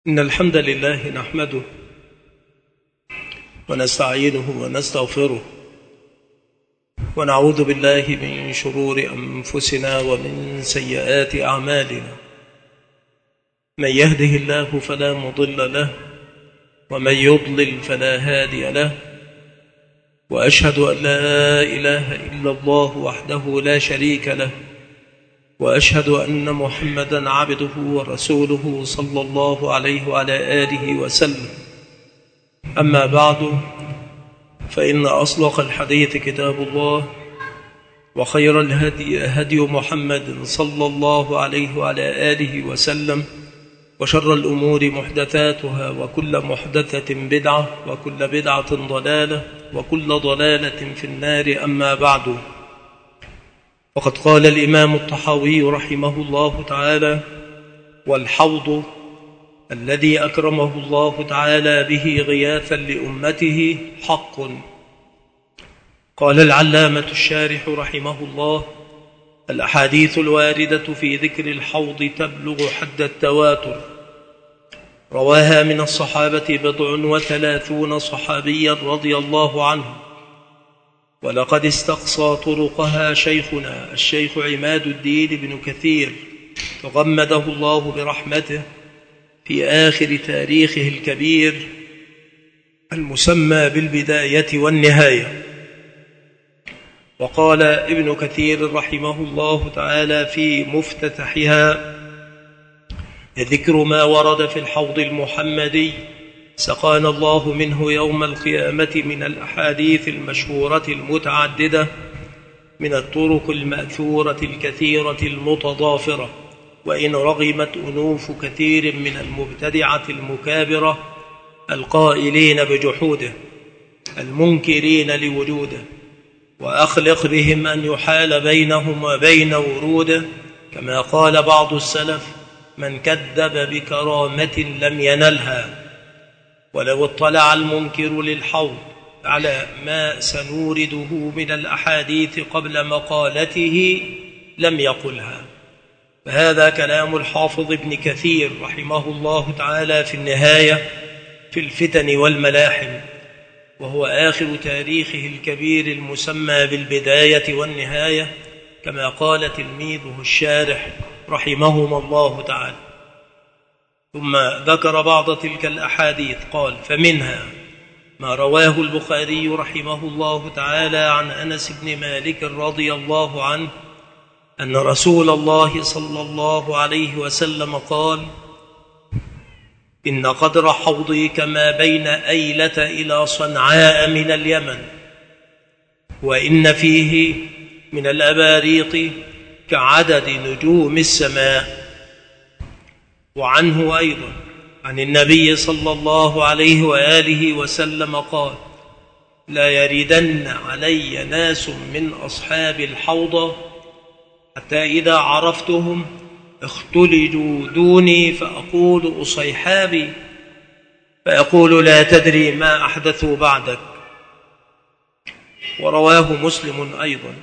إن الحمد لله نحمده ونستعينه ونستغفره ونعوذ بالله من شرور أنفسنا ومن سيئات أعمالنا. من يهده الله فلا مضل له ومن يضلل فلا هادي له، وأشهد أن لا إله إلا الله وحده لا شريك له، وأشهد أن محمدا عبده ورسوله صلى الله عليه وعلى آله وسلم. أما بعد، فإن أصدق الحديث كتاب الله، وخير الهدي هدي محمد صلى الله عليه وعلى آله وسلم، وشر الأمور محدثاتها، وكل محدثة بدعة، وكل بدعة ضلالة، وكل ضلالة في النار. أما بعد، وقد قال الإمام الطحاوي رحمه الله تعالى: والحوض الذي أكرمه الله تعالى به غياثا لأمته حق. قال العلامة الشارح رحمه الله: الأحاديث الواردة في ذكر الحوض تبلغ حد التواتر، رواها من الصحابة 37 صحابيا رضي الله عنهم، ولقد استقصى طرقها شيخنا الشيخ عماد الدين بن كثير تغمده الله برحمته في آخر تاريخه الكبير المسمى بالبداية والنهاية. وقال ابن كثير رحمه الله تعالى في مفتتحها: ذكر ما ورد في الحوض المحمدي سقانا الله منه يوم القيامة من الأحاديث المشهورة المتعددة، من الطرق المأثورة الكثيرة المتضافرة، وإن رغمت أنوف كثير من المبتدعة المكابرة القائلين بجحوده المنكرين لوجوده، وأخلق بهم أن يحال بينهم وبين وروده، كما قال بعض السلف: من كذب بكرامة لم ينلها. ولو اطلع المنكر للحوض على ما سنورده من الأحاديث قبل مقالته لم يقلها. فهذا كلام الحافظ ابن كثير رحمه الله تعالى في النهاية في الفتن والملاحم، وهو آخر تاريخه الكبير المسمى بالبداية والنهاية، كما قال تلميذه الشارح رحمهما الله تعالى. ثم ذكر بعض تلك الأحاديث، قال: فمنها ما رواه البخاري رحمه الله تعالى عن أنس بن مالك رضي الله عنه أن رسول الله صلى الله عليه وسلم قال: إن قدر حوضي كما بين أيلة إلى صنعاء من اليمن، وإن فيه من الأباريق كعدد نجوم السماء. وعنه أيضا عن النبي صلى الله عليه وآله وسلم قال: لا يردن علي ناس من أصحاب الحوض حتى إذا عرفتهم اختلجوا دوني فأقول أصيحابي، فيقول: لا تدري ما أحدثوا بعدك. ورواه مسلم أيضا.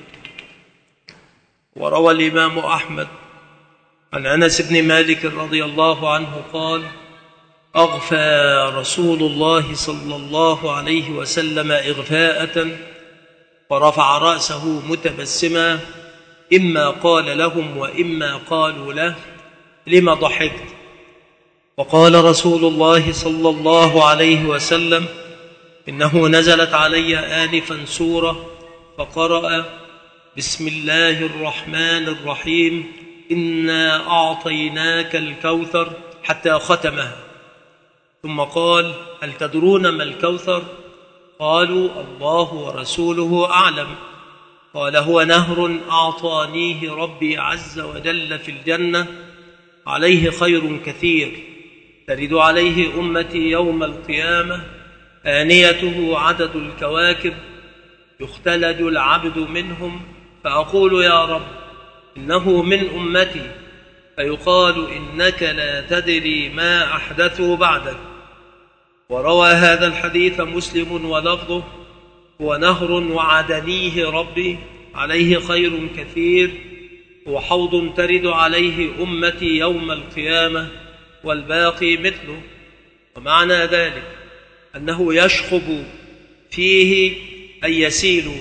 وروى الإمام أحمد عن أنس بن مالك رضي الله عنه قال: أغفى رسول الله صلى الله عليه وسلم إغفاءة، ورفع رأسه متبسما، إما قال لهم وإما قالوا له: لم ضحكت؟ وقال رسول الله صلى الله عليه وسلم: إنه نزلت علي آنفا سورة فقرأ: بسم الله الرحمن الرحيم، إنا أعطيناك الكوثر، حتى ختمها. ثم قال: هل تدرون ما الكوثر؟ قالوا: الله ورسوله أعلم. قال: هو نهر أعطانيه ربي عز وجل في الجنة، عليه خير كثير، ترد عليه أمتي يوم القيامة، آنيته عدد الكواكب، يختلج العبد منهم، فأقول: يا رب إنه من أمتي، فيقال: إنك لا تدري ما أحدثوا بعدك. وروى هذا الحديث مسلم ولفظه: هو نهر وعدنيه ربي، عليه خير كثير، وحوض ترد عليه أمتي يوم القيامة، والباقي مثله. ومعنى ذلك أنه يشخب فيه أي يسيل،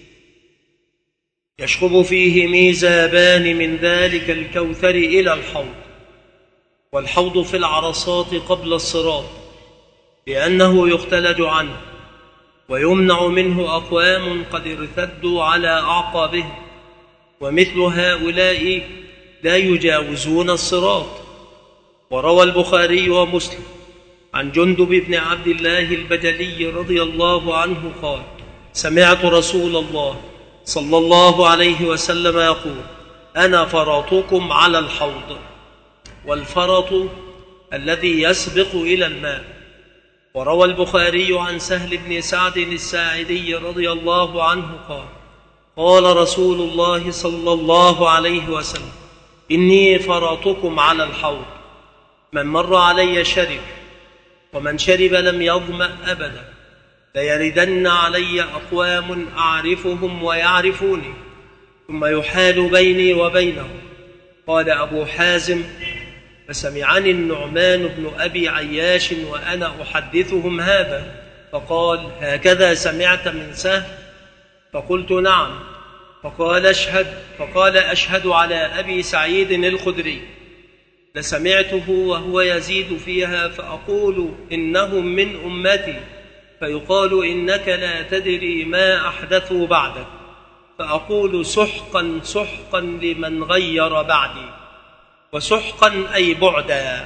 يشخب فيه ميزابان من ذلك الكوثر إلى الحوض. والحوض في العرصات قبل الصراط، لأنه يختلج عنه ويمنع منه أقوام قد ارتدوا على أعقابهم، ومثل هؤلاء لا يجاوزون الصراط. وروى البخاري ومسلم عن جندب بن عبد الله البجلي رضي الله عنه قال: سمعت رسول الله صلى الله عليه وسلم يقول: أنا فرطكم على الحوض. والفرط الذي يسبق إلى الماء. وروى البخاري عن سهل بن سعد الساعدي رضي الله عنه قال: قال رسول الله صلى الله عليه وسلم: إني فرطكم على الحوض، من مر علي شرب، ومن شرب لم يظمأ أبدا، ليردن علي أقوام أعرفهم ويعرفوني، ثم يحال بيني وبينهم. قال أبو حازم: فسمعني النعمان بن أبي عياش وأنا أحدثهم هذا، فقال: هكذا سمعت من سهل؟ فقلت: نعم. فقال: أشهد على أبي سعيد الخدري لسمعته وهو يزيد فيها، فأقول إنهم من أمتي، فيقال إنك لا تدري ما أحدثوا بعدك، فأقول: سحقا سحقا لمن غير بعدي. وسحقا أي بعدا.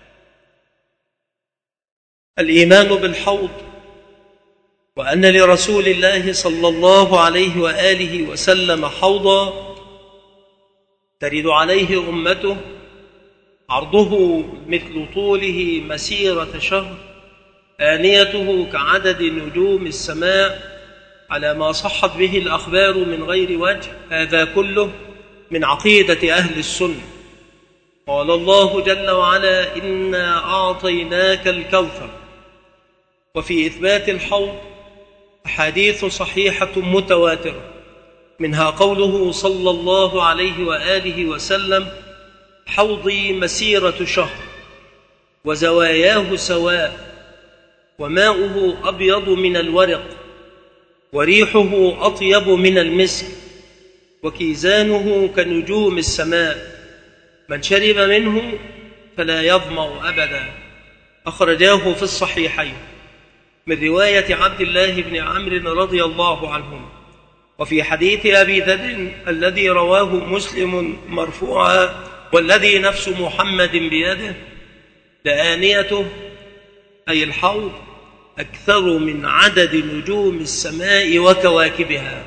الإيمان بالحوض، وأن لرسول الله صلى الله عليه وآله وسلم حوضا ترد عليه أمته، عرضه مثل طوله مسيرة شهر، آنيته كعدد نجوم السماء، على ما صحت به الأخبار من غير وجه. هذا كله من عقيدة أهل السنة. قال الله جل وعلا: إنا أعطيناك الكوثر. وفي إثبات الحوض أحاديث صحيحة متواترة، منها قوله صلى الله عليه وآله وسلم: حوضي مسيرة شهر، وزواياه سواء، وماؤه أبيض من الورق، وريحه أطيب من المسك، وكيزانه كنجوم السماء، من شرب منه فلا يظمأ أبدا. أخرجاه في الصحيحين من رواية عبد الله بن عمرو رضي الله عنهم. وفي حديث أبي ذر الذي رواه مسلم مرفوعا: والذي نفس محمد بيده لآنيته، أي الحوض، أكثر من عدد نجوم السماء وكواكبها.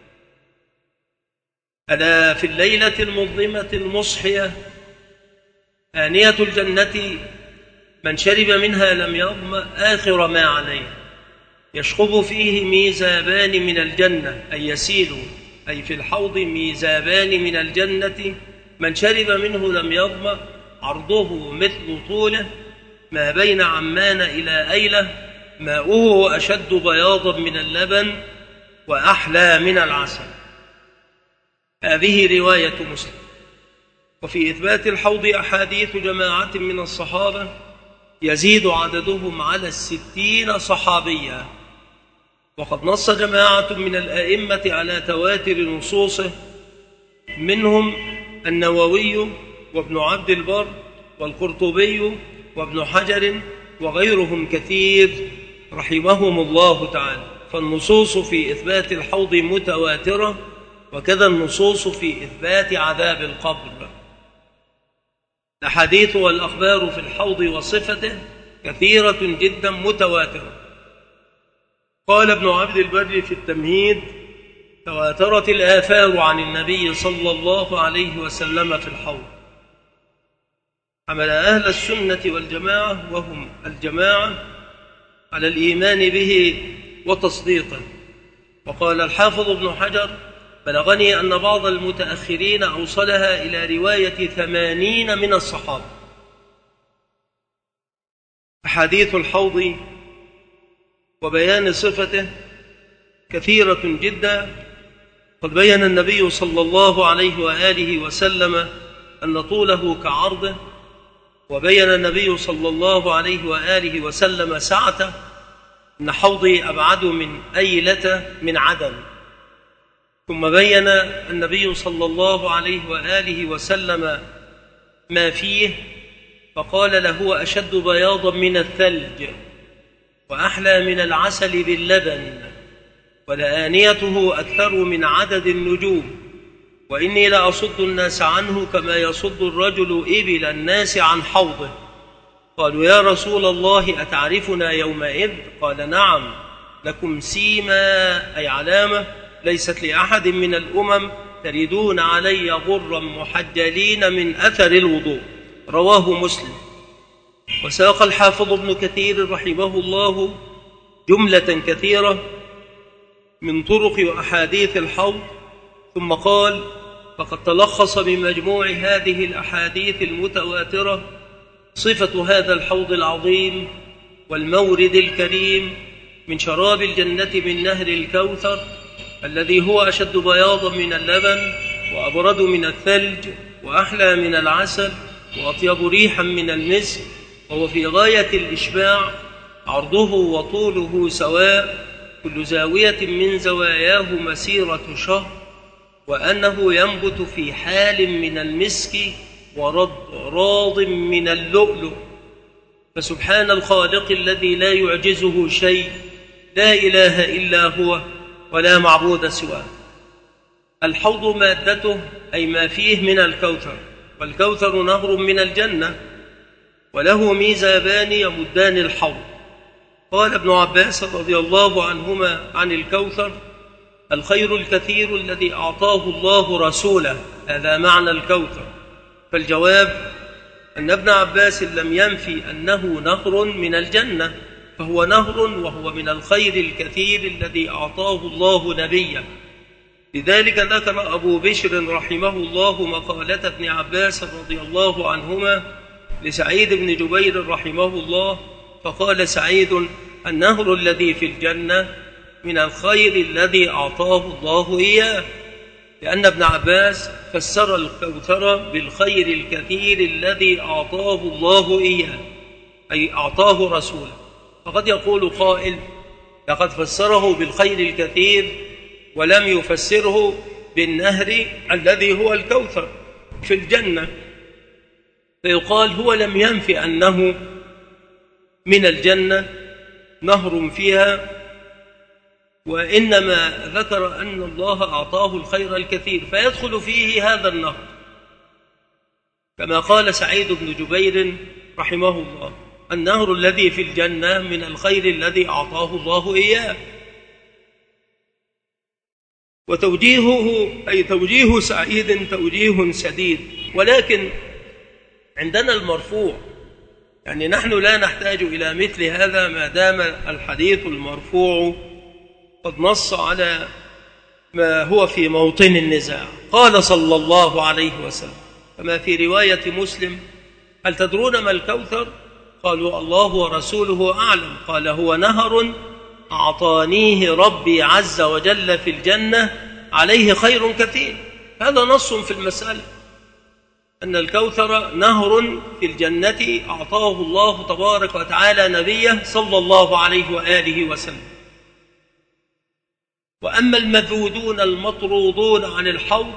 ألا في الليلة المظلمة المصحية آنية الجنة، من شرب منها لم يظمأ آخر ما عليه، يشخب فيه ميزابان من الجنة، أي يسيل، أي في الحوض ميزابان من الجنة، من شرب منه لم يظمأ، عرضه مثل طوله، ما بين عمان إلى أيلة، ماؤه أشد بياضا من اللبن وأحلى من العسل. هذه رواية مسلم. وفي إثبات الحوض أحاديث جماعة من الصحابة يزيد عددهم على 60 صحابيا، وقد نص جماعة من الأئمة على تواتر نصوصه، منهم النووي وابن عبد البر والقرطبي وابن حجر وغيرهم كثير رحمهم الله تعالى. فالنصوص في إثبات الحوض متواترة، وكذا النصوص في إثبات عذاب القبر. الأحاديث والأخبار في الحوض وصفته كثيرة جدا متواترة. قال ابن عبد البر في التمهيد: تواترت الآثار عن النبي صلى الله عليه وسلم في الحوض. حمل أهل السنة والجماعة، وهم الجماعة، على الإيمان به وتصديقه. وقال الحافظ ابن حجر: بلغني أن بعض المتأخرين أوصلها إلى رواية 80 من الصحابة. أحاديث الحوض وبيان صفته كثيرة جدا. قد بين النبي صلى الله عليه وآله وسلم أن طوله كعرضه، وبين النبي صلى الله عليه وآله وسلم سعته أن حوضي أبعد من أيلة من عدن. ثم بين النبي صلى الله عليه وآله وسلم ما فيه فقال له أشد بياضا من الثلج وأحلى من العسل باللبن ولآنيته أكثر من عدد النجوم وإني لأصد الناس عنه كما يصد الرجل إبل الناس عن حوضه. قالوا يا رسول الله أتعرفنا يومئذ؟ قال نعم، لكم سيما أي علامة ليست لأحد من الأمم تردون علي غرا محجلين من أثر الوضوء. رواه مسلم. وساق الحافظ ابن كثير رحمه الله جملة كثيرة من طرق وأحاديث الحوض، ثم قال فقد تلخص بمجموع هذه الأحاديث المتواترة صفة هذا الحوض العظيم والمورد الكريم من شراب الجنة من نهر الكوثر الذي هو أشد بياضا من اللبن وأبرد من الثلج وأحلى من العسل وأطيب ريحا من المسك، وهو في غاية الإشباع، عرضه وطوله سواء، كل زاوية من زواياه مسيرة شهر، وأنه ينبت في حال من المسك راض من اللؤلؤ. فسبحان الخالق الذي لا يعجزه شيء، لا إله إلا هو ولا معبود سواه. الحوض مادته أي ما فيه من الكوثر، والكوثر نهر من الجنة وله ميزابان يمدان الحوض. قال ابن عباس رضي الله عنهما عن الكوثر الخير الكثير الذي أعطاه الله رسوله، هذا معنى الكوثر. فالجواب أن ابن عباس لم ينفي أنه نهر من الجنة، فهو نهر وهو من الخير الكثير الذي أعطاه الله نبيه. لذلك ذكر أبو بشر رحمه الله مقالة ابن عباس رضي الله عنهما لسعيد بن جبير رحمه الله، فقال سعيد النهر الذي في الجنة من الخير الذي أعطاه الله إياه، لأن ابن عباس فسر الكوثر بالخير الكثير الذي أعطاه الله إياه، أي أعطاه رسوله. فقد يقول قائل لقد فسره بالخير الكثير ولم يفسره بالنهر الذي هو الكوثر في الجنة، فيقال هو لم ينف أنه من الجنة نهر فيها، وإنما ذكر أن الله أعطاه الخير الكثير فيدخل فيه هذا النهر، كما قال سعيد بن جبير رحمه الله النهر الذي في الجنة من الخير الذي أعطاه الله إياه. وتوجيهه أي توجيه سعيد توجيه سديد، ولكن عندنا المرفوع، يعني نحن لا نحتاج إلى مثل هذا ما دام الحديث المرفوع قد نص على ما هو في موطن النزاع. قال صلى الله عليه وسلم كما في رواية مسلم هل تدرون ما الكوثر؟ قالوا الله ورسوله أعلم. قال هو نهر أعطانيه ربي عز وجل في الجنة عليه خير كثير. هذا نص في المسألة أن الكوثر نهر في الجنة أعطاه الله تبارك وتعالى نبيه صلى الله عليه وآله وسلم. وأما المذودون المطرودون عن الحوض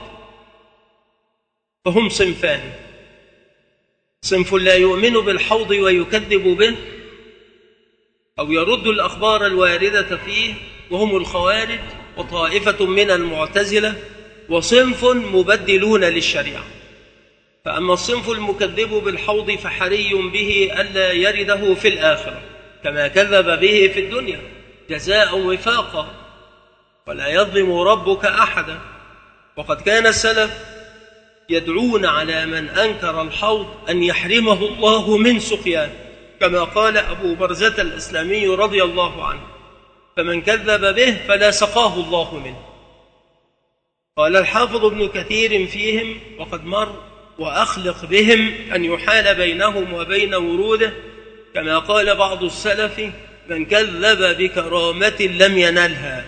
فهم صنفان: صنف لا يؤمن بالحوض ويكذب به أو يرد الأخبار الواردة فيه وهم الخوارج وطائفة من المعتزلة، وصنف مبدلون للشريعة. فأما الصنف المكذب بالحوض فحري به ألا يرده في الآخرة كما كذب به في الدنيا جزاء وفاقا، ولا يظلم ربك أحدا. وقد كان السلف يدعون على من أنكر الحوض أن يحرمه الله من سقياه، كما قال أبو برزة الإسلامي رضي الله عنه فمن كذب به فلا سقاه الله منه. قال الحافظ ابن كثير فيهم وقد مر وأخلق بهم أن يحال بينهم وبين وروده، كما قال بعض السلف من كذب بكرامة لم ينلها.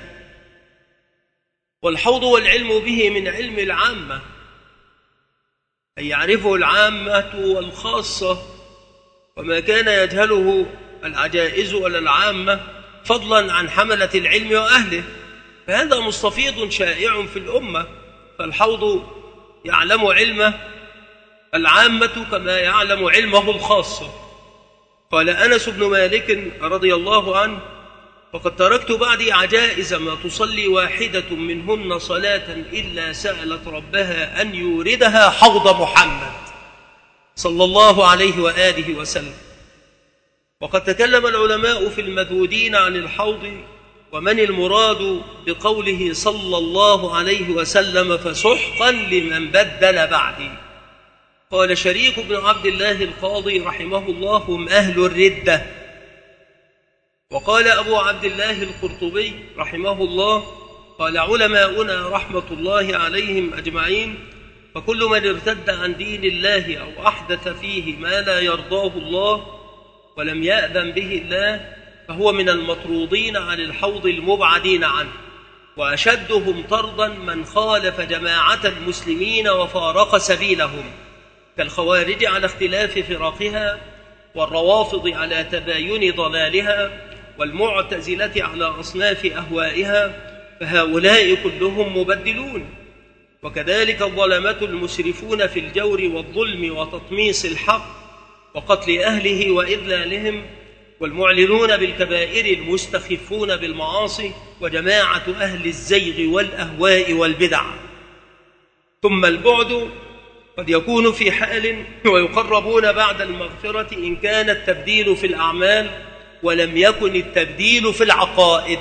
والحوض والعلم به من علم العامة، أي يعرفه العامة والخاصة وما كان يجهله العجائز ولا العامة، فضلا عن حملة العلم وأهله، فهذا مستفيض شائع في الأمة. فالحوض يعلم علمه العامة كما يعلم علمه الخاصة. قال أنس بن مالك رضي الله عنه: فقد تركت بعدي عجائز ما تصلي واحدة منهن صلاة إلا سألت ربها أن يوردها حوض محمد صلى الله عليه وآله وسلم. وقد تكلم العلماء في المذودين عن الحوض ومن المراد بقوله صلى الله عليه وسلم فسحقا لمن بدل بعدي. قال شريك بن عبد الله القاضي رحمه الله: هم أهل الردة. وقال أبو عبد الله القرطبي رحمه الله: قال علماؤنا رحمة الله عليهم أجمعين: فكل من ارتد عن دين الله أو أحدث فيه ما لا يرضاه الله ولم يأذن به الله فهو من المطرودين عن الحوض المبعدين عنه. وأشدهم طردا من خالف جماعة المسلمين وفارق سبيلهم، كالخوارج على اختلاف فرقها، والروافض على تباين ضلالها، والمعتزلة على أصناف أهوائها، فهؤلاء كلهم مبدلون. وكذلك الظلمة المسرفون في الجور والظلم وتطميس الحق وقتل أهله وإذلالهم، والمعلنون بالكبائر المستخفون بالمعاصي، وجماعة أهل الزيغ والأهواء والبدع. ثم البعد قد يكون في حال ويقربون بعد المغفرة إن كان التبديل في الأعمال ولم يكن التبديل في العقائد.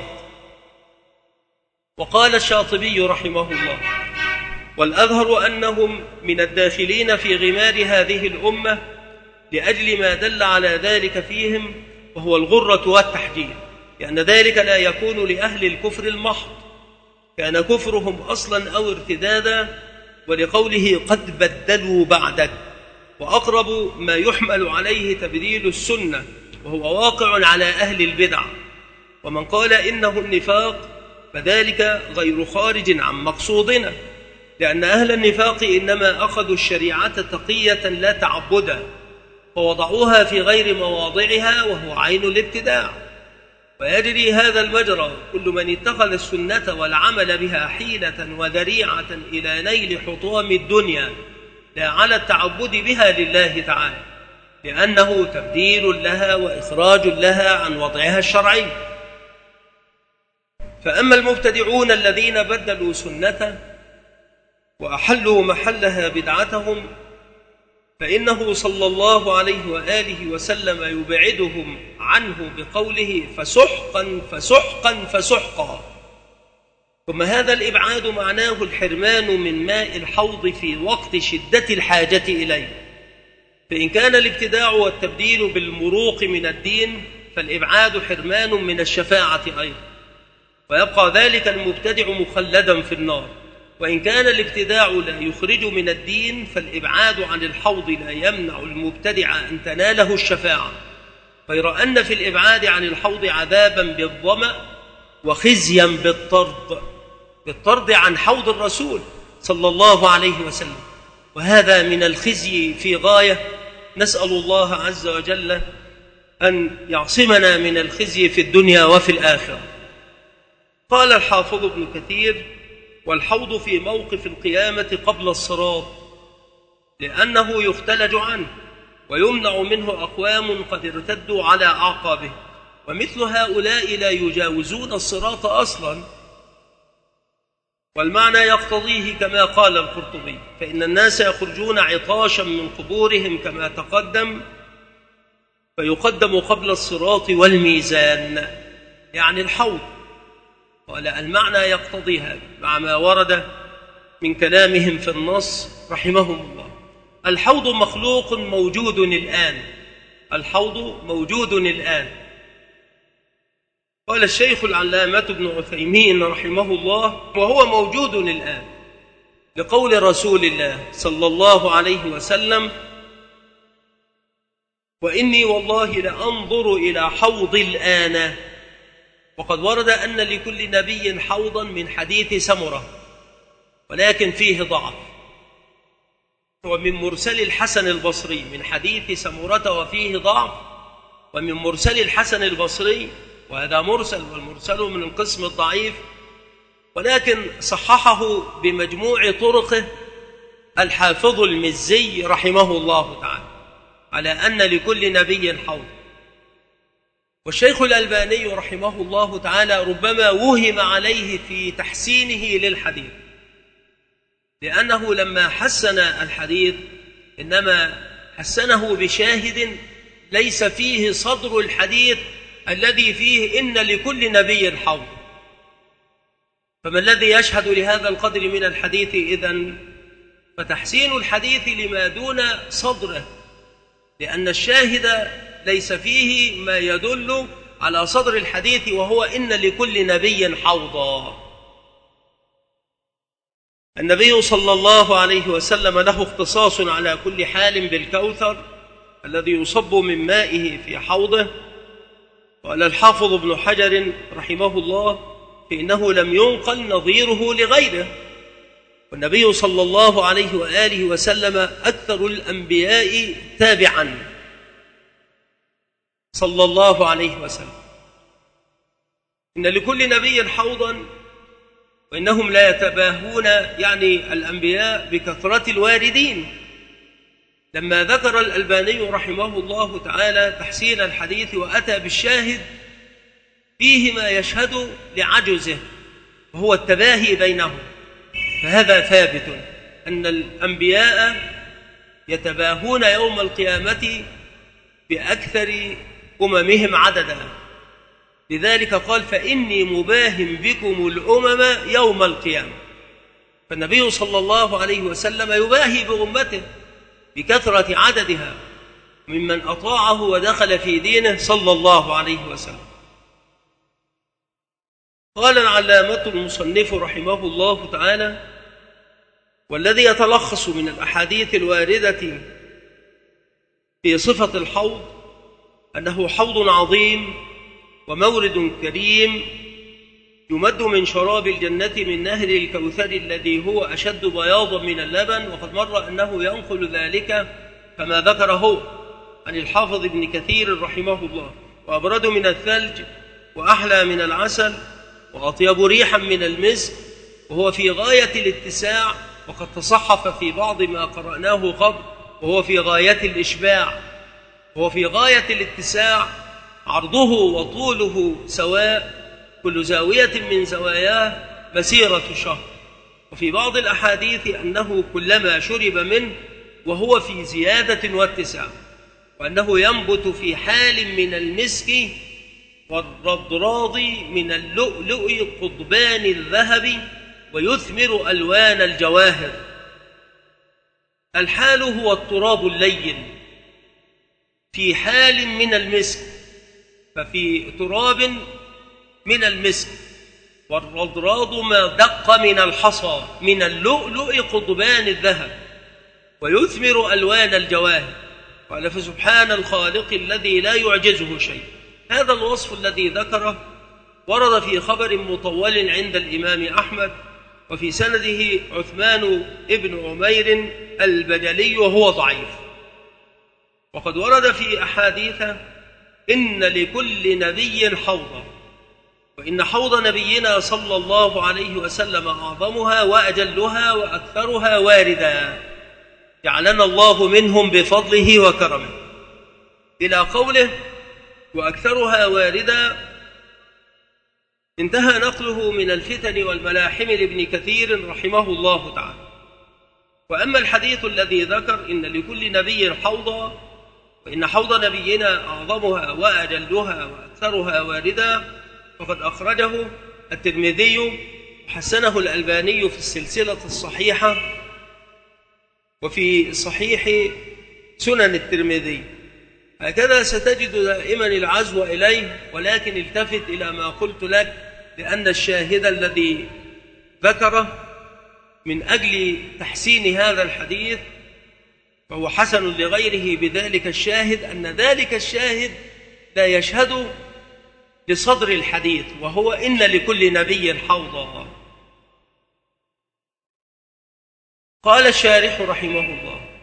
وقال الشاطبي رحمه الله: والأظهر أنهم من الداخلين في غمار هذه الأمة لأجل ما دل على ذلك فيهم، وهو الغرة والتحجير، لأن ذلك لا يكون لأهل الكفر المحض، كان كفرهم أصلا أو ارتدادا، ولقوله قد بدلوا بعدك. وأقرب ما يحمل عليه تبديل السنة، وهو واقع على أهل البدع. ومن قال إنه النفاق فذلك غير خارج عن مقصودنا، لأن أهل النفاق إنما أخذوا الشريعة تقية لا تعبدا، فوضعوها في غير مواضعها، وهو عين الابتداع. ويجري هذا المجرى كل من اتخذ السنة والعمل بها حيلة وذريعة إلى نيل حطام الدنيا لا على التعبد بها لله تعالى، لأنه تبديل لها وإخراج لها عن وضعها الشرعي. فأما المبتدعون الذين بدلوا سنته وأحلوا محلها بدعتهم، فإنه صلى الله عليه وآله وسلم يبعدهم عنه بقوله فسحقا فسحقا فسحقا. ثم هذا الإبعاد معناه الحرمان من ماء الحوض في وقت شدة الحاجة إليه. فإن كان الابتداع والتبديل بالمروق من الدين، فالإبعاد حرمان من الشفاعة أيضا، ويبقى ذلك المبتدع مخلدا في النار. وإن كان الابتداع لا يخرج من الدين، فالإبعاد عن الحوض لا يمنع المبتدع أن تناله الشفاعة. غير أن في الإبعاد عن الحوض عذابا بالظمأ وخزيا بالطرد عن حوض الرسول صلى الله عليه وسلم، وهذا من الخزي في غاية. نسأل الله عز وجل أن يعصمنا من الخزي في الدنيا وفي الآخرة. قال الحافظ ابن كثير: والحوض في موقف القيامة قبل الصراط، لأنه يختلج عنه ويمنع منه أقوام قد ارتدوا على أعقابه، ومثل هؤلاء لا يجاوزون الصراط أصلا. والمعنى يقتضيه كما قال القرطبي: فإن الناس يخرجون عطاشا من قبورهم كما تقدم، فيقدم قبل الصراط والميزان، يعني الحوض. قال المعنى يقتضي هذا مع ما ورد من كلامهم في النص رحمهم الله. الحوض مخلوق موجود الآن، الحوض موجود الآن. قال الشيخ العلامة ابن عثيمين رحمه الله: وهو موجود الآن لقول رسول الله صلى الله عليه وسلم: وإني والله لأنظر إلى حوض الآن. وقد ورد أن لكل نبي حوضا من حديث سمرة، ولكن فيه ضعف. ومن مرسل الحسن البصري من حديث سمرة وفيه ضعف، ومن مرسل الحسن البصري، وهذا مرسل، والمرسل من القسم الضعيف، ولكن صححه بمجموع طرقه الحافظ المزي رحمه الله تعالى على أن لكل نبي حوض. والشيخ الألباني رحمه الله تعالى ربما وهم عليه في تحسينه للحديث، لأنه لما حسن الحديث إنما حسنه بشاهد ليس فيه صدر الحديث الذي فيه إن لكل نبي حوض. فما الذي يشهد لهذا القدر من الحديث إذن؟ فتحسين الحديث لما دون صدره، لأن الشاهد ليس فيه ما يدل على صدر الحديث، وهو إن لكل نبي حوضا. النبي صلى الله عليه وسلم له اختصاص على كل حال بالكوثر الذي يصب من مائه في حوضه. قال الحافظ ابن حجر رحمه الله فإنه لم ينقل نظيره لغيره، والنبي صلى الله عليه وآله وسلم أكثر الأنبياء تابعا صلى الله عليه وسلم. إن لكل نبي حوضا، وإنهم لا يتباهون يعني الأنبياء بكثرة الواردين. لما ذكر الألباني رحمه الله تعالى تحسين الحديث وأتى بالشاهد فيه ما يشهد لعجزه وهو التباهي بينهم، فهذا ثابت أن الأنبياء يتباهون يوم القيامة بأكثر أممهم عددا. لذلك قال فإني مباهم بكم الأمم يوم القيامة. فالنبي صلى الله عليه وسلم يباهي بأمته بكثرة عددها ممن أطاعه ودخل في دينه صلى الله عليه وسلم. قال العلامة المصنف رحمه الله تعالى والذي يتلخص من الأحاديث الواردة في صفة الحوض أنه حوض عظيم ومورد كريم يمد من شراب الجنة من نهر الكوثر الذي هو أشد بياضا من اللبن. وقد مر أنه ينقل ذلك كما ذكره عن الحافظ ابن كثير رحمه الله: وأبرد من الثلج وأحلى من العسل وأطيب ريحا من المسك، وهو في غاية الاتساع. وقد تصحف في بعض ما قرأناه قبل وهو في غاية الإشباع، وهو في غاية الاتساع، عرضه وطوله سواء، كل زاوية من زواياه مسيرة شهر. وفي بعض الأحاديث أنه كلما شرب منه وهو في زيادة واتساع، وأنه ينبت في حال من المسك والرضراض من اللؤلؤ قضبان الذهب ويثمر ألوان الجواهر. الحال هو التراب اللين في حال من المسك، ففي تراب من المسك، والرضراض ما دق من الحصى من اللؤلؤ قضبان الذهب ويثمر ألوان الجواهر. قال فسبحان الخالق الذي لا يعجزه شيء. هذا الوصف الذي ذكره ورد في خبر مطول عند الإمام أحمد، وفي سنده عثمان ابن عمير البجلي وهو ضعيف. وقد ورد في أحاديث إن لكل نبي حوضا، وإن حوض نبينا صلى الله عليه وسلم أعظمها وأجلها وأكثرها واردا، جعلنا الله منهم بفضله وكرمه، إلى قوله وأكثرها واردا. انتهى نقله من الفتن والملاحم لابن كثير رحمه الله تعالى. وأما الحديث الذي ذكر إن لكل نبي حوضا وإن حوض نبينا أعظمها وأجلها وأكثرها واردا، فقد أخرجه الترمذي وحسنه الألباني في السلسلة الصحيحة وفي صحيح سنن الترمذي. هكذا ستجد دائما العزو إليه، ولكن التفت إلى ما قلت لك، لأن الشاهد الذي ذكره من أجل تحسين هذا الحديث فهو حسن لغيره بذلك الشاهد، أن ذلك الشاهد لا يشهد لصدر الحديث، وهو إن لكل نبي حوضا. قال الشارح رحمه الله: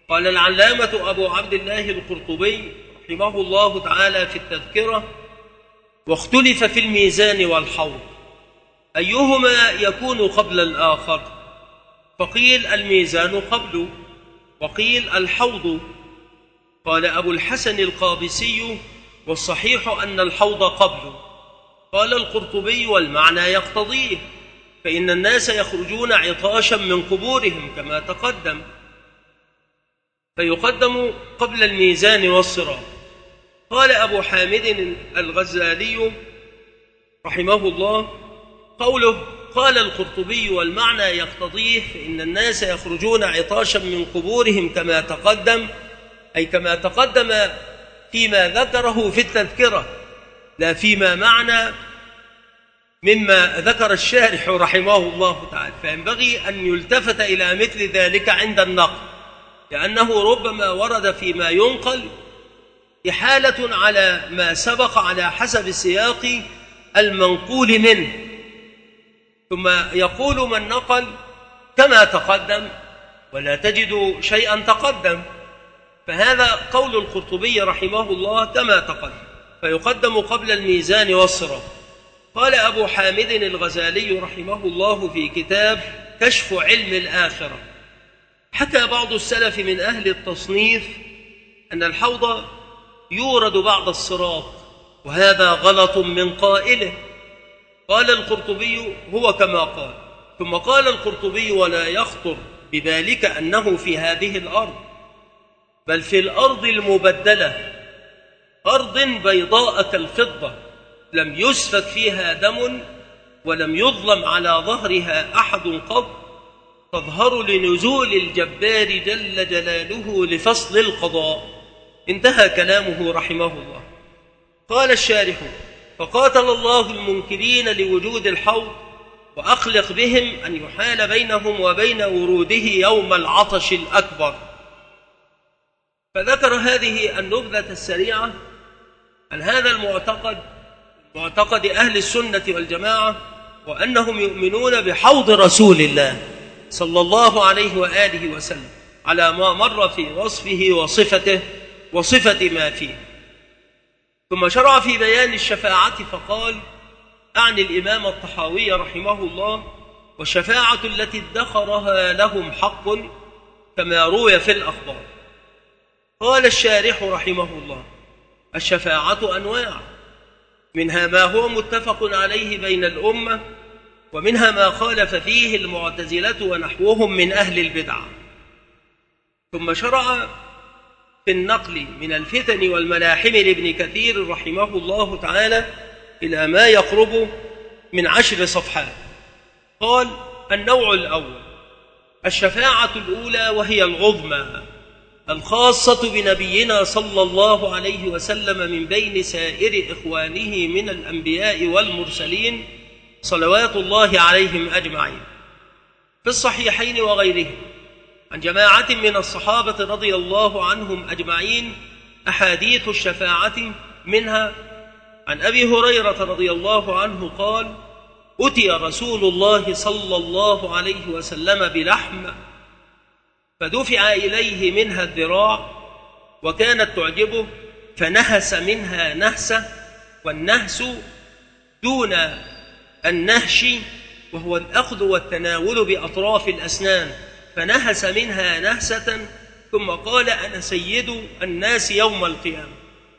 قال العلامة أبو عبد الله القرطبي رحمه الله تعالى في التذكرة: واختلف في الميزان والحوض أيهما يكون قبل الآخر، فقيل الميزان قبله وقيل الحوض. قال أبو الحسن القابسي: والصحيح أن الحوض قبله. قال القرطبي: والمعنى يقتضيه، فإن الناس يخرجون عطاشا من قبورهم كما تقدم، فيقدم قبل الميزان والصراط. قال أبو حامد الغزالي رحمه الله: قوله قال القرطبي والمعنى يقتضيه فإن الناس يخرجون عطاشا من قبورهم كما تقدم، أي كما تقدم فيما ذكره في التذكرة، لا فيما معنى مما ذكر الشارح رحمه الله تعالى. فينبغي أن يلتفت إلى مثل ذلك عند النقل، لأنه ربما ورد فيما ينقل إحالة على ما سبق على حسب السياق المنقول منه، ثم يقول من نقل كما تقدم ولا تجد شيئا تقدم. فهذا قول القرطبي رحمه الله كما تقدم، فيقدم قبل الميزان والصراط. قال أبو حامد الغزالي رحمه الله في كتاب كشف علم الآخرة: حكى بعض السلف من أهل التصنيف أن الحوض يورد بعد الصراط، وهذا غلط من قائله. قال القرطبي: هو كما قال. ثم قال القرطبي: ولا يخطر ببالك أنه في هذه الأرض، بل في الأرض المبدلة، أرض بيضاء كالفضة لم يسفك فيها دم ولم يظلم على ظهرها أحد قط، تظهر لنزول الجبار جل جلاله لفصل القضاء. انتهى كلامه رحمه الله. قال الشارح: فقاتل الله المنكرين لوجود الحوض، وأخلق بهم أن يحال بينهم وبين وروده يوم العطش الأكبر. فذكر هذه النبذة السريعة عن هذا المعتقد، معتقد أهل السنة والجماعة، وأنهم يؤمنون بحوض رسول الله صلى الله عليه وآله وسلم على ما مر في وصفه وصفته وصفة ما فيه. ثم شرع في بيان الشفاعة فقال: أعني الإمام الطحاوي رحمه الله: والشفاعة التي ادخرها لهم حق كما روي في الأخبار. قال الشارح رحمه الله: الشفاعة أنواع، منها ما هو متفق عليه بين الأمة، ومنها ما خالف فيه المعتزلة ونحوهم من أهل البدع. ثم شرع في النقل من الفتن والملاحم لابن كثير رحمه الله تعالى إلى ما يقرب من 10 صفحات. قال: النوع الأول الشفاعة الأولى، وهي العظمى الخاصة بنبينا صلى الله عليه وسلم من بين سائر إخوانه من الأنبياء والمرسلين صلوات الله عليهم أجمعين. في الصحيحين وغيرهم عن جماعة من الصحابة رضي الله عنهم أجمعين أحاديث الشفاعة، منها عن أبي هريرة رضي الله عنه قال: أتي رسول الله صلى الله عليه وسلم بلحم فدفع إليه منها الذراع، وكانت تعجبه، فنهس منها نهسة، والنهس دون النهش وهو الأخذ والتناول بأطراف الأسنان، فنهس منها نهسة، ثم قال: أنا سيد الناس يوم القيامة.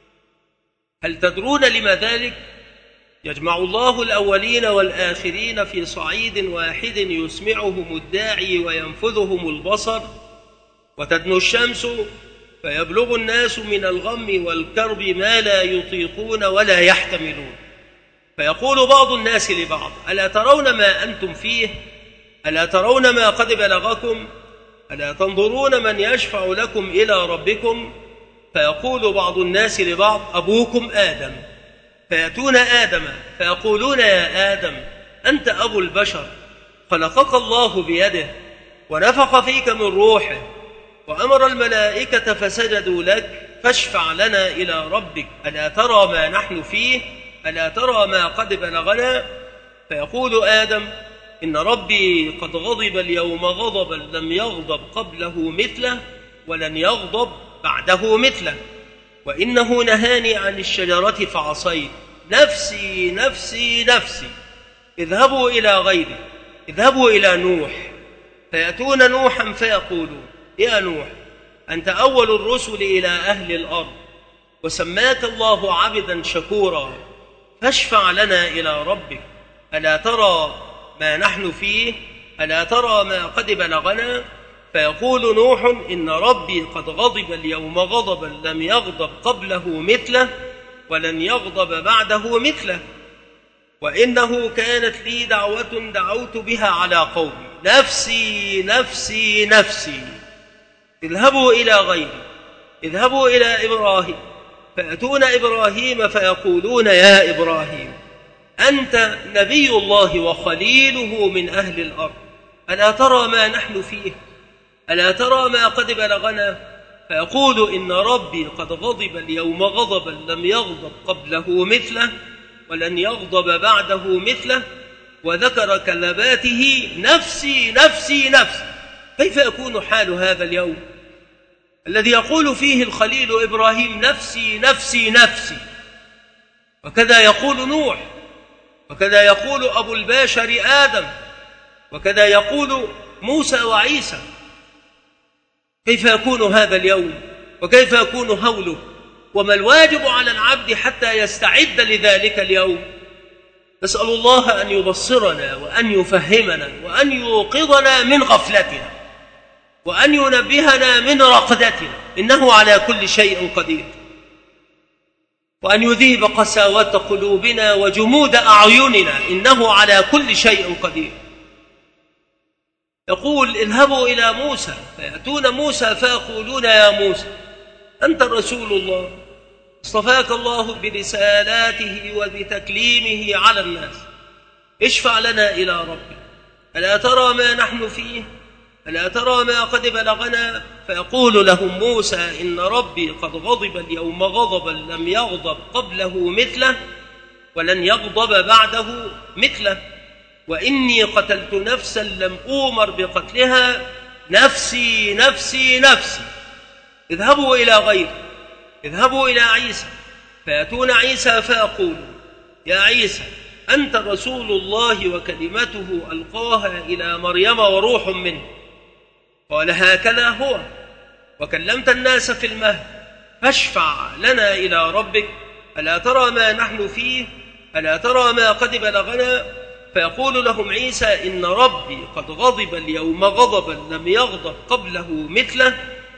هل تدرون لما ذلك؟ يجمع الله الأولين والآخرين في صعيد واحد يسمعهم الداعي وينفذهم البصر، وتدنو الشمس فيبلغ الناس من الغم والكرب ما لا يطيقون ولا يحتملون، فيقول بعض الناس لبعض: ألا ترون ما أنتم فيه؟ ألا ترون ما قد بلغكم؟ ألا تنظرون من يشفع لكم إلى ربكم؟ فيقول بعض الناس لبعض: أبوكم آدم. فيأتون آدم فيقولون: يا آدم، أنت أبو البشر، خلقك الله بيده ونفخ فيك من روحه وأمر الملائكة فسجدوا لك، فاشفع لنا إلى ربك، ألا ترى ما نحن فيه؟ ألا ترى ما قد بلغنا؟ فيقول آدم: إن ربي قد غضب اليوم غضبا لم يغضب قبله مثله، ولن يغضب بعده مثله، وإنه نهاني عن الشجرة فعصيت، نفسي نفسي نفسي. اذهبوا إلى غيره، اذهبوا إلى نوح، فيأتون نوحا فيقولون: يا نوح، أنت أول الرسل إلى أهل الأرض، وسماك الله عبدا شكورا، فاشفع لنا إلى ربك، ألا ترى ما نحن فيه؟ ألا ترى ما قد بلغنا؟ فيقول نوح: إن ربي قد غضب اليوم غضبا لم يغضب قبله مثله، ولن يغضب بعده مثله، وإنه كانت لي دعوة دعوت بها على قومي، نفسي نفسي نفسي. اذهبوا إلى غيري، اذهبوا إلى إبراهيم، فيأتون إبراهيم فيقولون: يا إبراهيم، أنت نبي الله وخليله من أهل الأرض، ألا ترى ما نحن فيه؟ ألا ترى ما قد بلغنا؟ فيقول: إن ربي قد غضب اليوم غضبا لم يغضب قبله مثله، ولن يغضب بعده مثله، وذكر كلماته: نفسي نفسي نفسي. كيف يكون حال هذا اليوم الذي يقول فيه الخليل إبراهيم: نفسي نفسي نفسي؟ وكذا يقول نوح، وكذا يقول أبو البشر آدم، وكذا يقول موسى وعيسى. كيف يكون هذا اليوم؟ وكيف يكون هوله؟ وما الواجب على العبد حتى يستعد لذلك اليوم؟ نسأل الله أن يبصرنا وأن يفهمنا وأن يوقظنا من غفلتنا وأن ينبهنا من رقدتنا، إنه على كل شيء قدير، وأن يذيب قساوة قلوبنا وجمود أعيننا، إنه على كل شيء قدير. يقول: اذهبوا إلى موسى، فيأتون موسى فيقولون: يا موسى، أنت رسول الله، اصطفاك الله برسالاته وبتكليمه على الناس، اشفع لنا إلى ربك، ألا ترى ما نحن فيه؟ ألا ترى ما قد بلغنا؟ فيقول لهم موسى: إن ربي قد غضب اليوم غضبا لم يغضب قبله مثله، ولن يغضب بعده مثله، وإني قتلت نفسا لم أؤمر بقتلها، نفسي نفسي نفسي. اذهبوا إلى غيره، اذهبوا إلى عيسى، فيأتون عيسى فيقولون: يا عيسى، أنت رسول الله وكلمته ألقاها إلى مريم وروح منه، قال: هكذا هو، وكلمت الناس في المهد، فاشفع لنا إلى ربك، ألا ترى ما نحن فيه؟ ألا ترى ما قد بلغنا؟ فيقول لهم عيسى: إن ربي قد غضب اليوم غضبا لم يغضب قبله مثله،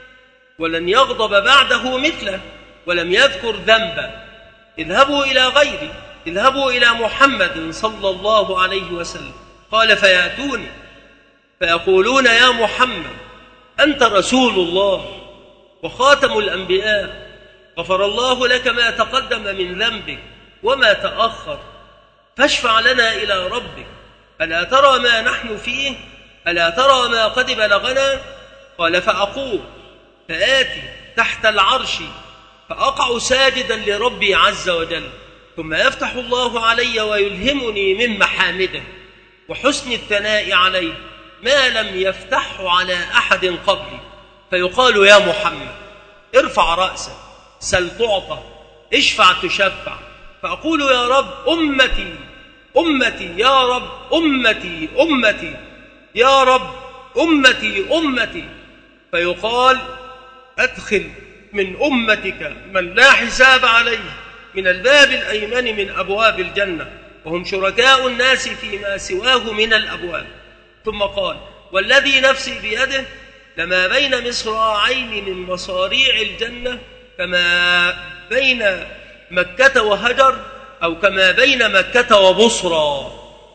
ولن يغضب بعده مثله، ولم يذكر ذنبا. اذهبوا إلى غيري، اذهبوا إلى محمد صلى الله عليه وسلم. قال: فيأتوني فيقولون: يا محمد، أنت رسول الله وخاتم الأنبياء، غفر الله لك ما تقدم من ذنبك وما تأخر، فاشفع لنا إلى ربك، ألا ترى ما نحن فيه؟ ألا ترى ما قد بلغنا؟ قال: فأقوم فآتي تحت العرش فأقع ساجدا لربي عز وجل، ثم يفتح الله علي ويلهمني من محامده وحسن الثناء عليه ما لم يفتحه على أحد قبلي، فيقال: يا محمد، ارفع رأسك، سل تعطى، اشفع تشفع. فأقول: يا رب أمتي أمتي، يا رب أمتي أمتي، يا رب أمتي أمتي. فيقال: أدخل من أمتك من لا حساب عليه من الباب الأيمن من أبواب الجنة، وهم شركاء الناس فيما سواه من الأبواب. ثم قال: والذي نفسي بيده لما بين مصراعين من مصاريع الجنة كما بين مكة وهجر، أو كما بين مكة وبصرى.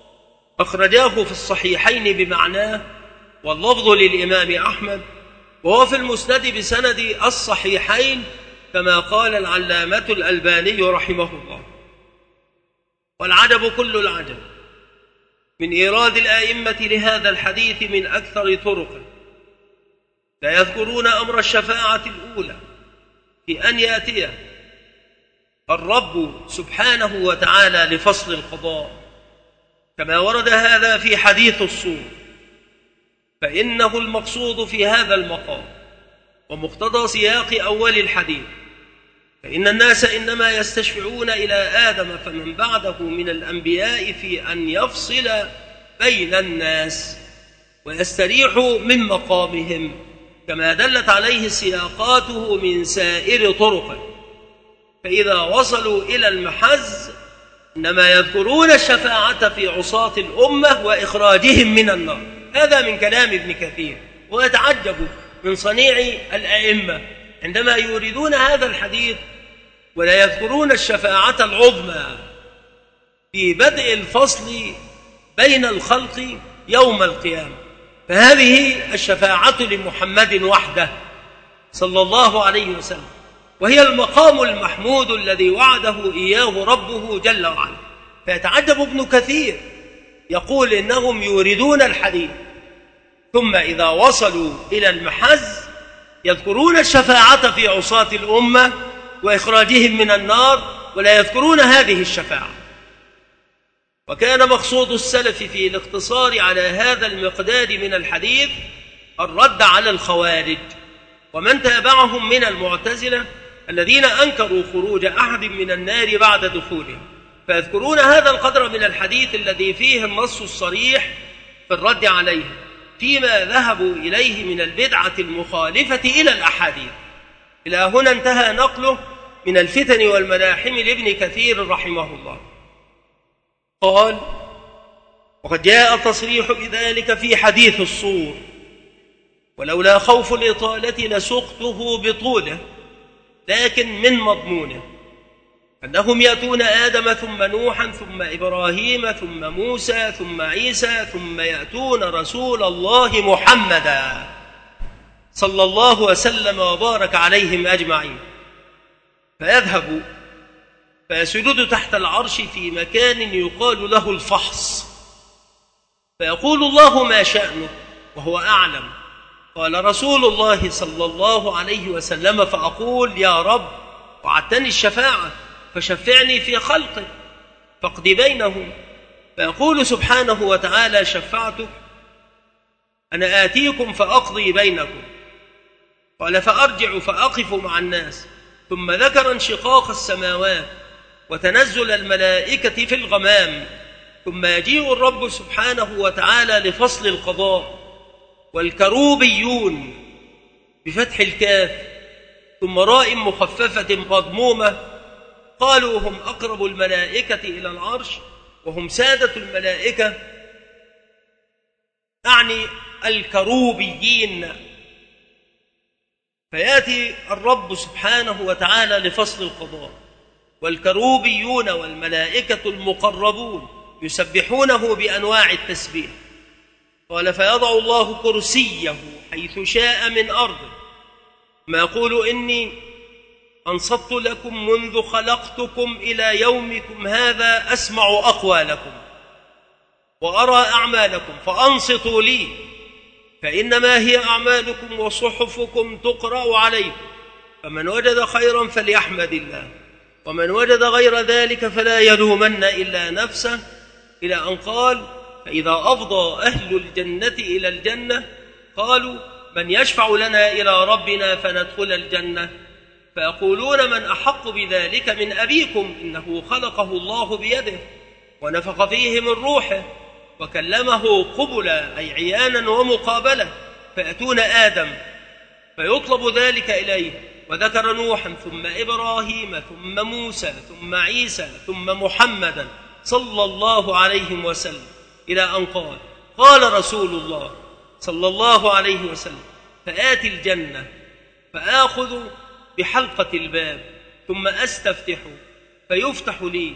أخرجاه في الصحيحين بمعناه، واللفظ للإمام أحمد، وهو في المسند بسند الصحيحين كما قال العلامة الألباني رحمه الله. والعجب كل العجب من إيراد الآئمة لهذا الحديث من أكثر طرقه، لا يذكرون أمر الشفاعة الأولى في أن يأتي الرب سبحانه وتعالى لفصل القضاء، كما ورد هذا في حديث الصور، فإنه المقصود في هذا المقام ومقتضى سياق أول الحديث، فإن الناس إنما يستشفعون إلى آدم فمن بعده من الأنبياء في أن يفصل بين الناس ويستريحوا من مقامهم، كما دلت عليه سياقاته من سائر طرقه. فإذا وصلوا إلى المحز إنما يذكرون الشفاعة في عصاة الأمة وإخراجهم من النار. هذا من كلام ابن كثير، ويتعجب من صنيع الأئمة عندما يوردون هذا الحديث ولا يذكرون الشفاعة العظمى في بدء الفصل بين الخلق يوم القيامة. فهذه الشفاعة لمحمد وحده صلى الله عليه وسلم، وهي المقام المحمود الذي وعده إياه ربه جل وعلا. فيتعجب ابن كثير يقول إنهم يوردون الحديث ثم إذا وصلوا إلى المحز يذكرون الشفاعة في عصاة الأمة وإخراجهم من النار ولا يذكرون هذه الشفاعة. وكان مقصود السلف في الاقتصار على هذا المقدار من الحديث الرد على الخوارج ومن تابعهم من المعتزلة الذين أنكروا خروج أحد من النار بعد دخوله، فيذكرون هذا القدر من الحديث الذي فيه النص الصريح في الرد عليه فيما ذهبوا إليه من البدعة المخالفة إلى الأحاديث. إلى هنا انتهى نقله من الفتن والملاحم لابن كثير رحمه الله. قال: وقد جاء التصريح بذلك في حديث الصور، ولولا خوف الإطالة لسقته بطوله، لكن من مضمونه أنهم يأتون آدم ثم نوحا ثم إبراهيم ثم موسى ثم عيسى ثم يأتون رسول الله محمدا صلى الله وسلم وبارك عليهم أجمعين، فيذهب فيسجد تحت العرش في مكان يقال له الفحص، فيقول الله: ما شأنه؟ وهو أعلم. قال رسول الله صلى الله عليه وسلم: فأقول: يا رب، وعدتني الشفاعة فشفعني في خلقك فاقض بينهم. فيقول سبحانه وتعالى: شفعتك، أنا آتيكم فأقضي بينكم. قال: فأرجع فأقف مع الناس. ثم ذكر انشقاق السماوات وتنزل الملائكة في الغمام، ثم يجيء الرب سبحانه وتعالى لفصل القضاء، والكروبيون بفتح الكاف ثم راء مخففة مضمومة، قالوا هم أقرب الملائكة إلى العرش وهم سادة الملائكة، أعني الكروبيين. فيأتي الرب سبحانه وتعالى لفصل القضاء، والكروبيون والملائكة المقربون يسبحونه بأنواع التسبيح. قال: فيضع الله كرسيه حيث شاء من أرضه، ما يقول: إني أنصت لكم منذ خلقتكم إلى يومكم هذا، أسمع أقوالكم وأرى أعمالكم فأنصتوا لي، فإنما هي أعمالكم وصحفكم تقرأ عليكم، فمن وجد خيرا فليحمد الله، ومن وجد غير ذلك فلا يلومن إلا نفسه، إلى أن قال: فإذا أفضى أهل الجنة إلى الجنة قالوا: من يشفع لنا إلى ربنا فندخل الجنة؟ فيقولون: من أحق بذلك من أبيكم، إنه خلقه الله بيده ونفخ فيه من روحه وكلمه قبلا، أي عيانا ومقابلة. فيأتون آدم فيطلب ذلك إليه، وذكر نوحا ثم إبراهيم ثم موسى ثم عيسى ثم محمدا صلى الله عليه وسلم، إلى أن قال: قال رسول الله صلى الله عليه وسلم: فآتي الجنة فآخذ بحلقة الباب ثم أستفتح فيفتح لي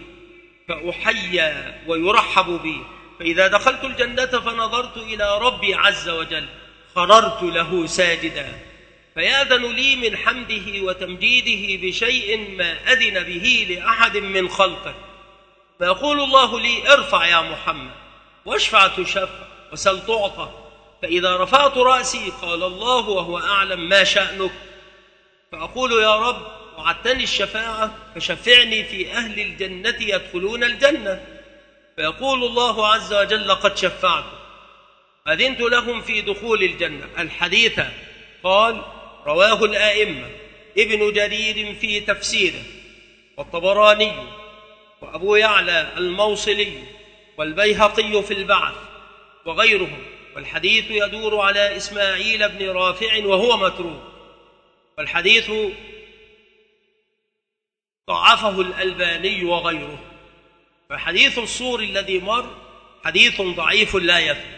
فأحيى ويرحب بي، فإذا دخلت الجنة فنظرت إلى ربي عز وجل خررت له ساجدا، فيأذن لي من حمده وتمجيده بشيء ما أذن به لأحد من خلقه، فيقول الله لي: ارفع يا محمد واشفع تشفع وسل تعطى. فإذا رفعت رأسي قال الله وهو أعلم: ما شأنك؟ فأقول: يا رب، وعدتني الشفاعة فشفعني في أهل الجنة يدخلون الجنة. فيقول الله عز وجل: قد شفعت، أذنت لهم في دخول الجنة. الحديث قال: رواه الآئمة ابن جرير في تفسيره، والطبراني، وأبو يعلى الموصلي، والبيهقي في البعث وغيرهم، والحديث يدور على إسماعيل بن رافع وهو متروك، والحديث ضعفه الألباني وغيره. فحديث الصور الذي مر حديث ضعيف لا يثبت.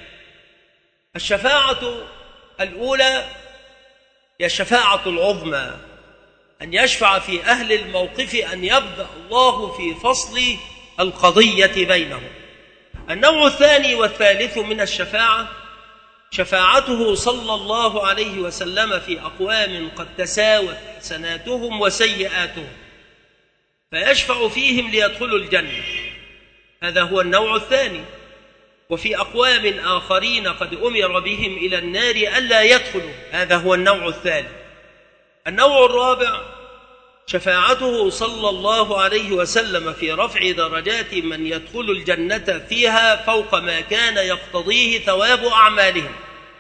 الشفاعة الأولى هي الشفاعة العظمى، أن يشفع في أهل الموقف، أن يبدأ الله في فصل القضية بينهم. النوع الثاني والثالث من الشفاعة شفاعته صلى الله عليه وسلم في أقوام قد تساوت حسناتهم وسيئاتهم، فيشفع فيهم ليدخلوا الجنة، هذا هو النوع الثاني. وفي أقوام آخرين قد أمر بهم إلى النار ألا يدخلوا، هذا هو النوع الثالث. النوع الرابع شفاعته صلى الله عليه وسلم في رفع درجات من يدخل الجنة فيها فوق ما كان يقتضيه ثواب أعمالهم.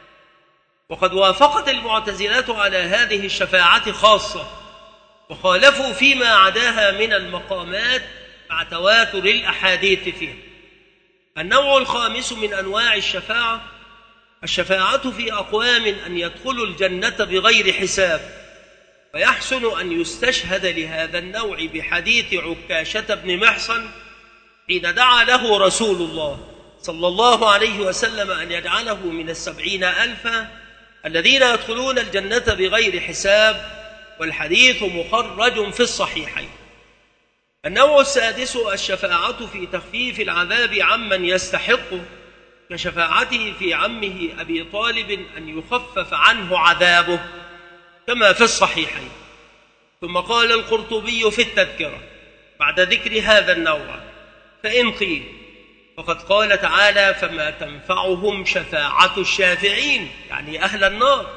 وقد وافقت المعتزلة على هذه الشفاعة خاصة، وخالفوا فيما عداها من المقامات مع تواتر الأحاديث فيها. النوع الخامس من أنواع الشفاعة في أقوام أن يدخلوا الجنة بغير حساب، ويحسن أن يستشهد لهذا النوع بحديث عكاشة بن محصن حين دعا له رسول الله صلى الله عليه وسلم أن يجعله من 70,000 الذين يدخلون الجنة بغير حساب، والحديث مخرج في الصحيحين. النوع السادس الشفاعة في تخفيف العذاب عمن يستحقه، كشفاعته في عمه أبي طالب أن يخفف عنه عذابه كما في الصحيحين. ثم قال القرطبي في التذكرة بعد ذكر هذا النوع: فإن قيل فقد قال تعالى: فما تنفعهم شفاعة الشافعين، يعني أهل النار،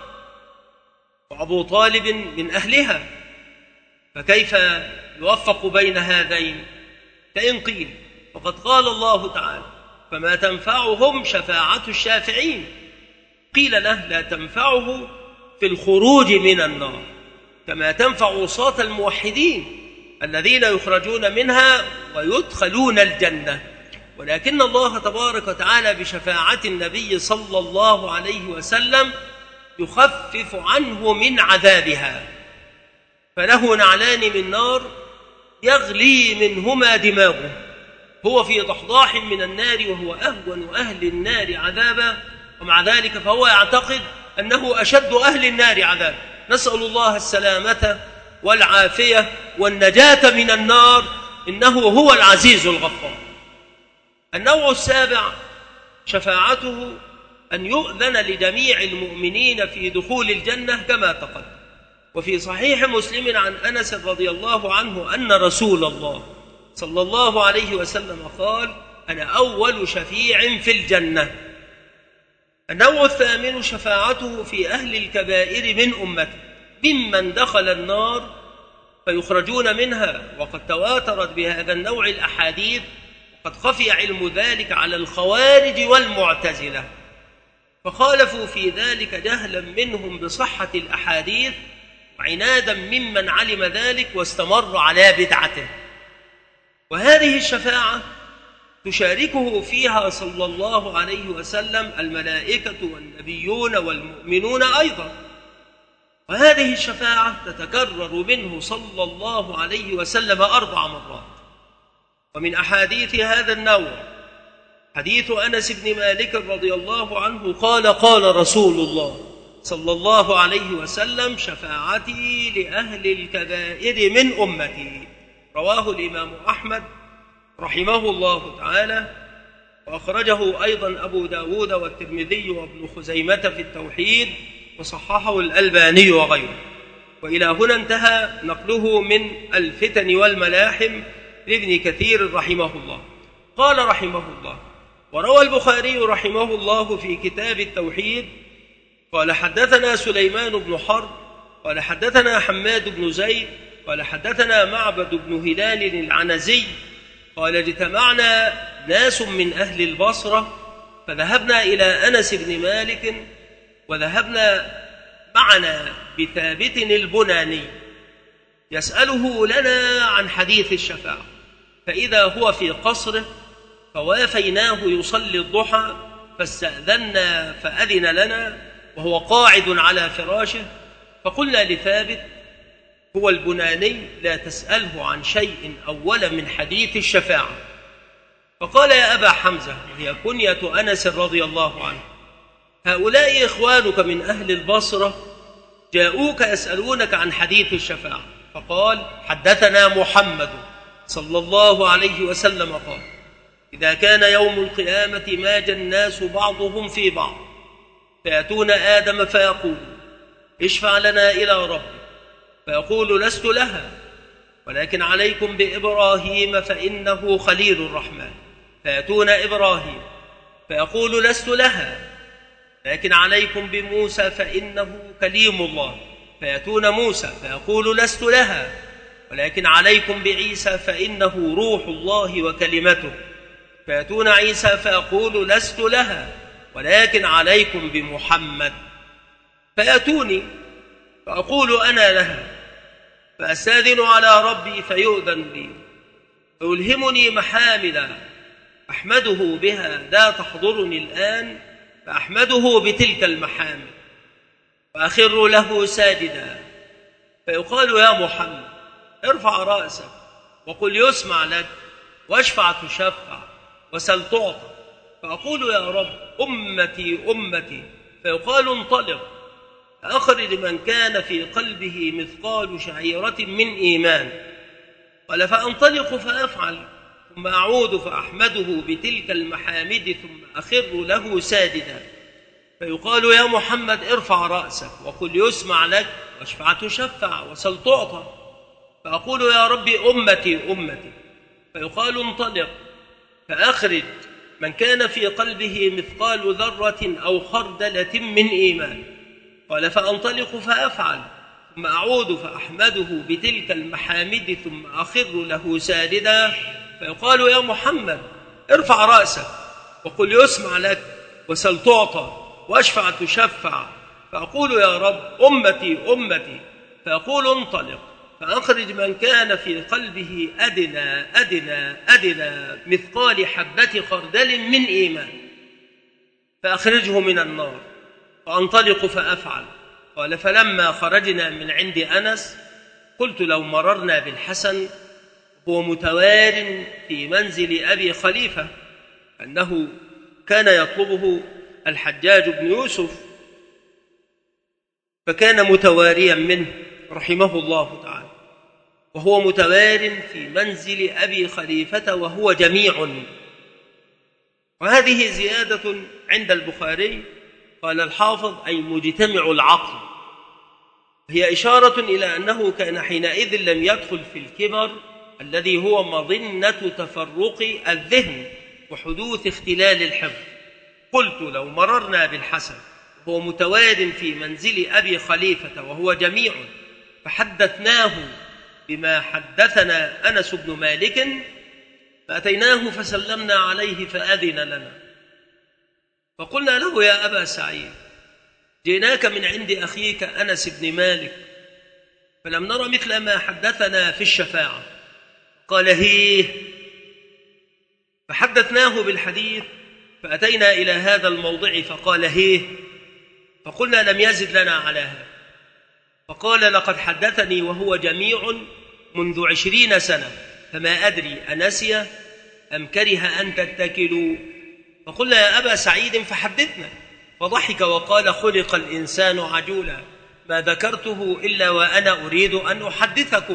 وأبو طالب من أهلها، فكيف يوفق بين هذين؟ فإن قيل فقد قال الله تعالى: فما تنفعهم شفاعة الشافعين، قيل له: لا تنفعه في الخروج من النار كما تنفع عصاة الموحدين الذين يخرجون منها ويدخلون الجنة، ولكن الله تبارك وتعالى بشفاعة النبي صلى الله عليه وسلم يخفف عنه من عذابها، فله نعلان من نار يغلي منهما دماغه، هو في ضحضاح من النار وهو أهون أهل النار عذابا، ومع ذلك فهو يعتقد أنه أشد أهل النار عذابا. نسأل الله السلامة والعافية والنجاة من النار، إنه هو العزيز الغفار. النوع السابع شفاعته أن يؤذن لجميع المؤمنين في دخول الجنة كما تقدم. وفي صحيح مسلم عن أنس رضي الله عنه أن رسول الله صلى الله عليه وسلم قال: أنا أول شفيع في الجنة. النوع الثامن شفاعته في أهل الكبائر من أمته ممن دخل النار فيخرجون منها، وقد تواترت بهذا النوع الأحاديث، وقد خفي علم ذلك على الخوارج والمعتزلة، فخالفوا في ذلك جهلا منهم بصحة الأحاديث وعنادا ممن علم ذلك واستمر على بدعته. وهذه الشفاعة تشاركه فيها صلى الله عليه وسلم الملائكة والنبيون والمؤمنون أيضا، وهذه الشفاعة تتكرر منه صلى الله عليه وسلم 4 مرات. ومن أحاديث هذا النوع حديث أنس بن مالك رضي الله عنه قال: قال رسول الله صلى الله عليه وسلم: شفاعتي لأهل الكبائر من أمتي، رواه الإمام أحمد رحمه الله تعالى، وأخرجه أيضا أبو داود والترمذي وابن خزيمة في التوحيد، وصححه الألباني وغيره. وإلى هنا انتهى نقله من الفتن والملاحم لابن كثير رحمه الله. قال رحمه الله: وروى البخاري رحمه الله في كتاب التوحيد قال: حدثنا سليمان بن حرب قال: حدثنا حماد بن زيد قال: حدثنا معبد بن هلال العنزي قال: اجتمعنا ناس من أهل البصرة فذهبنا إلى أنس بن مالك، وذهبنا معنا بثابت البناني يسأله لنا عن حديث الشفاعة، فإذا هو في قصره فوافيناه يصلي الضحى فاستأذنا فأذن لنا وهو قاعد على فراشه، فقلنا لثابت هو البناني لا تسأله عن شيء أول من حديث الشفاعة. فقال يا أبا حمزة، وهي كنية أنس رضي الله عنه، هؤلاء إخوانك من أهل البصرة جاءوك يسألونك عن حديث الشفاعة. فقال حدثنا محمد صلى الله عليه وسلم قال إذا كان يوم القيامة ماج الناس بعضهم في بعض فيأتون آدم فيقول اشفع لنا إلى ربك، فيقول لست لها ولكن عليكم بإبراهيم فإنه خليل الرحمن، فيأتون إبراهيم فيقول لست لها لكن عليكم بموسى فإنه كليم الله، فيأتون موسى فيقول لست لها ولكن عليكم بعيسى فإنه روح الله وكلمته، فيأتون عيسى فيقول لست لها ولكن عليكم بمحمد، فيأتوني فأقول أنا لها، فأستأذن على ربي فيؤذن لي، فيلهمني محامد أحمده بها لا تحضرني الآن، فأحمده بتلك المحامد وأخر له ساجدا، فيقال يا محمد ارفع رأسك وقل يسمع لك واشفع تشفع وسل تعطى، فأقول يا رب أمتي أمتي، فيقال انطلق فأخرج من كان في قلبه مثقال شعيرة من إيمان، قال فأنطلق فأفعل ثم أعود فأحمده بتلك المحامد ثم أخر له ساجدا، فيقال يا محمد ارفع رأسك وقل يسمع لك واشفع تشفع وسل تعطى، فأقول يا ربي أمتي أمتي، فيقال انطلق فأخرج من كان في قلبه مثقال ذرة أو خردلة من إيمان، قال فأنطلق فأفعل ثم أعود فأحمده بتلك المحامد ثم أخر له ساجدا، فيقال يا محمد ارفع رأسك وقل يسمع لك وسل تعطى واشفع تشفع، فأقول يا رب أمتي أمتي، فأقول انطلق فأخرج من كان في قلبه أدنى مثقال حبة خردل من إيمان فأخرجه من النار، فأنطلق فأفعل. قال فلما خرجنا من عند أنس قلت لو مررنا بالحسن هو متوار في منزل أبي خليفة أنه كان يطلبه الحجاج بن يوسف فكان متواريا منه رحمه الله تعالى، وهو متوار في منزل أبي خليفة وهو جميع، وهذه زيادة عند البخاري قال الحافظ أي مجتمع العقل، هي إشارة إلى أنه كان حينئذ لم يدخل في الكبر الذي هو مظنة تفرق الذهن وحدوث اختلال الحفظ. قلت لو مررنا بالحسن هو متوار في منزل أبي خليفة وهو جميع فحدثناه بما حدثنا أنس بن مالك فأتيناه فسلمنا عليه فأذن لنا، فقلنا له يا أبا سعيد جئناك من عند أخيك أنس بن مالك فلم نرى مثل ما حدثنا في الشفاعة، قال هيه، فحدثناه بالحديث فأتينا إلى هذا الموضع فقال هيه، فقلنا لم يزد لنا على هذا، فقال لقد حدثني وهو جميع منذ 20 سنة فما أدري أنسي أم كره أن تتكلوا، فقلنا يا أبا سعيد فحدثنا، فضحك وقال خلق الإنسان عجولا ما ذكرته إلا وأنا أريد أن أحدثكم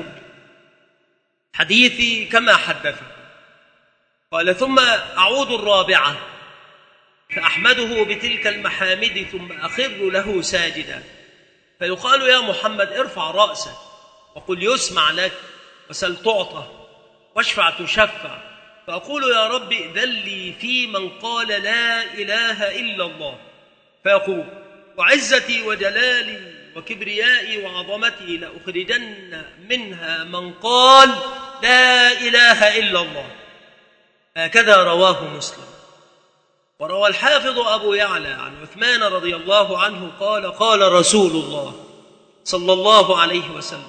حديثي كما حدثكم. قال ثم أعود الرابعة فأحمده بتلك المحامد ثم أخر له ساجدا، فيقال يا محمد ارفع رأسك وقل يسمع لك وسل تعطى واشفع تشفع، فأقول يا رب ائذن لي في من قال لا إله إلا الله، فيقول وعزتي وجلالي وكبريائي وعظمتي لأخرجن منها من قال لا إله إلا الله. هكذا رواه مسلم. وروى الحافظ أبو يعلى عن عثمان رضي الله عنه قال قال رسول الله صلى الله عليه وسلم: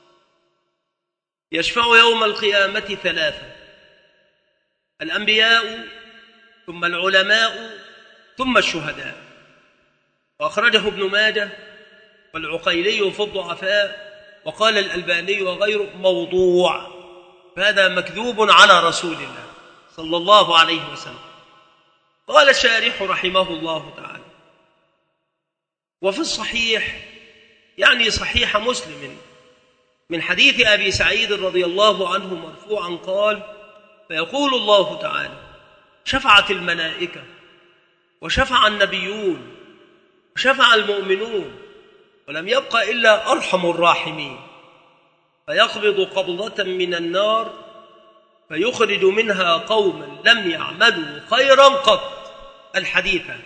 يشفع يوم القيامة 3: الأنبياء، ثم العلماء، ثم الشهداء. وأخرجه ابن ماجه والعقيلي في الضعفاء، وقال الألباني وغيره موضوع، فهذا مكذوب على رسول الله صلى الله عليه وسلم. قال الشارح رحمه الله تعالى: وفي الصحيح، يعني صحيح مسلم، من حديث أبي سعيد رضي الله عنه مرفوعا قال: فيقول الله تعالى: شفعت الملائكة وشفع النبيون وشفع المؤمنون ولم يبق إلا أرحم الراحمين، فيقبض قبضة من النار فيخرج منها قوما لم يعملوا خيرا قط. الحديثة: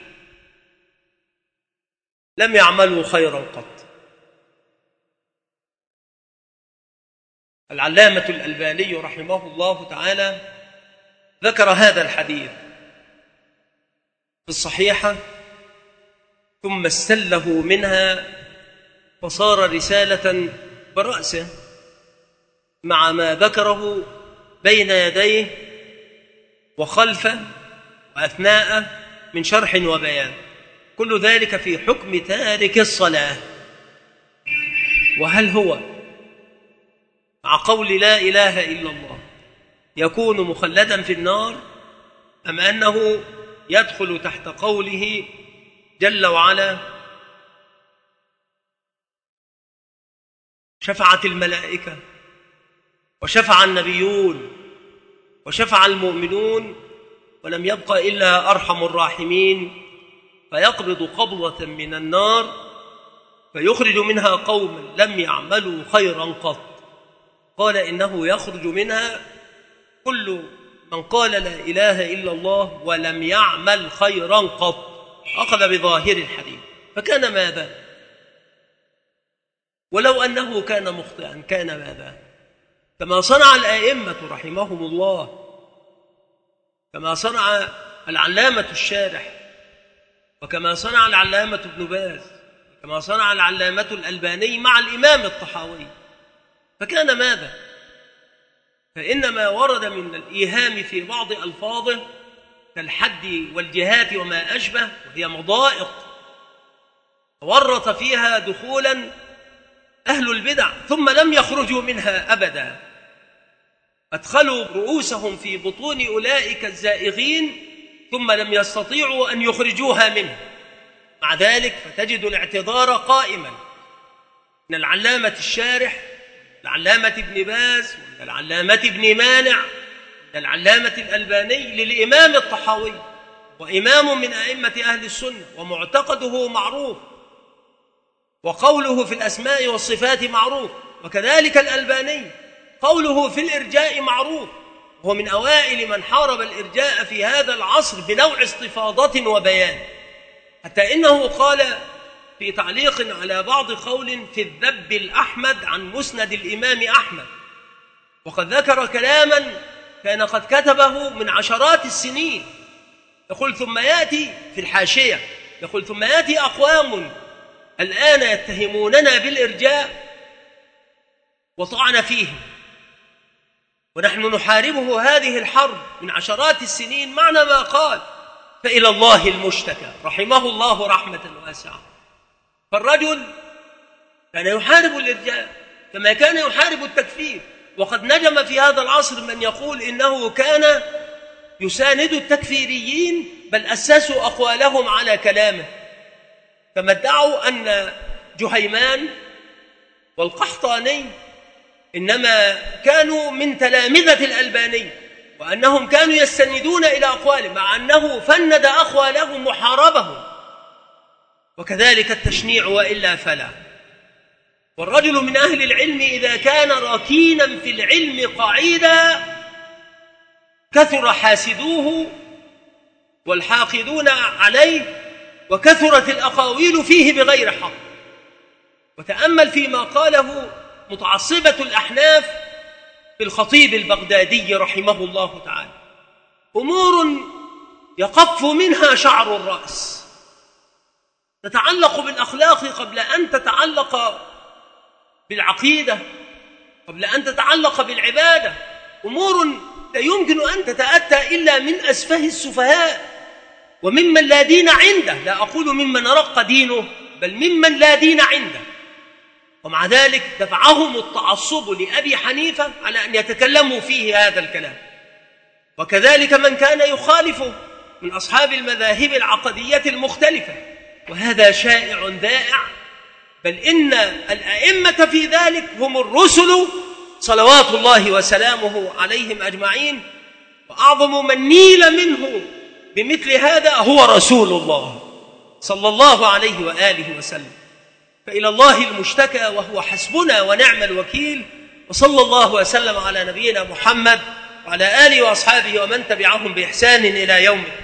لم يعملوا خيرا قط. العلامة الألباني رحمه الله تعالى ذكر هذا الحديث في الصحيحة، ثم استله منها فصار رسالة برأسه مع ما ذكره بين يديه وخلفه وأثناءه من شرح وبيان، كل ذلك في حكم تارك الصلاة. وهل هو مع قول لا إله إلا الله يكون مخلدا في النار، أم أنه يدخل تحت قوله جل وعلا: شفعت الملائكة وشفع النبيون وشفع المؤمنون ولم يبق إلا أرحم الراحمين، فيقبض قبضة من النار فيخرج منها قوما لم يعملوا خيرا قط. قال: إنه يخرج منها كل من قال لا إله إلا الله ولم يعمل خيرا قط. أخذ بظاهر الحديث، فكان ماذا؟ ولو أنه كان مخطئا كان ماذا؟ كما صنع الآئمة رحمهم الله، كما صنع العلامة الشارح، وكما صنع العلامة ابن باز، وكما صنع العلامة الألباني مع الإمام الطحاوي. فكان ماذا؟ فإنما ورد من الإيهام في بعض ألفاظه كالحد والجهات وما أشبه، وهي مضائق ورط فيها دخولا أهل البدع ثم لم يخرجوا منها أبدا، أدخلوا رؤوسهم في بطون أولئك الزائغين ثم لم يستطيعوا أن يخرجوها منه. مع ذلك فتجد الاعتذار قائما من العلامة الشارح، العلامة ابن باز، العلامة ابن مانع، العلامة الألباني للإمام الطحاوي، وإمام من أئمة أهل السنة ومعتقده معروف، وقوله في الأسماء والصفات معروف، وكذلك الألباني قوله في الإرجاء معروف، وهو من أوائل من حارب الإرجاء في هذا العصر بنوع استفاضة وبيان، حتى إنه قال في تعليق على بعض قول في الذب الأحمد عن مسند الإمام أحمد، وقد ذكر كلاما كان قد كتبه من عشرات السنين، يقول ثم يأتي في الحاشية، يقول ثم يأتي أقوام الآن يتهموننا بالإرجاء وطعن فيهم، ونحن نحاربه هذه الحرب من عشرات السنين. معنى ما قال: فإلى الله المشتكى، رحمه الله رحمة واسعة. فالرجل كان يحارب الإرجاء كما كان يحارب التكفير، وقد نجم في هذا العصر من يقول إنه كان يساند التكفيريين بل أسسوا أقوالهم على كلامه، كما ادعوا أن جهيمان والقحطاني إنما كانوا من تلامذة الألباني، وأنهم كانوا يستندون إلى أقوالهم مع أنه فند أقوالهم وحاربهم، وكذلك التشنيع وإلا فلا. والرجل من أهل العلم إذا كان ركينا في العلم قعيدا كثر حاسدوه والحاقدون عليه، وكثرت الأقاويل فيه بغير حق. وتأمل فيما قاله متعصبة الأحناف في الخطيب البغدادي رحمه الله تعالى، أمور يقف منها شعر الرأس، تتعلق بالأخلاق قبل أن تتعلق بالعقيدة، قبل أن تتعلق بالعبادة. أمور لا يمكن أن تتأتى إلا من أسفه السفهاء وممن لا دين عنده، لا أقول ممن رق دينه، بل ممن لا دين عنده. ومع ذلك دفعهم التعصب لأبي حنيفة على أن يتكلموا فيه هذا الكلام. وكذلك من كان يخالفه من أصحاب المذاهب العقدية المختلفة، وهذا شائع ذائع، بل إن الأئمة في ذلك هم الرسل صلوات الله وسلامه عليهم أجمعين، وأعظم من نيل منه بمثل هذا هو رسول الله صلى الله عليه وآله وسلم. فإلى الله المشتكى وهو حسبنا ونعم الوكيل. وصلى الله وسلم على نبينا محمد وعلى آله وأصحابه ومن تبعهم بإحسان إلى يوم الدين.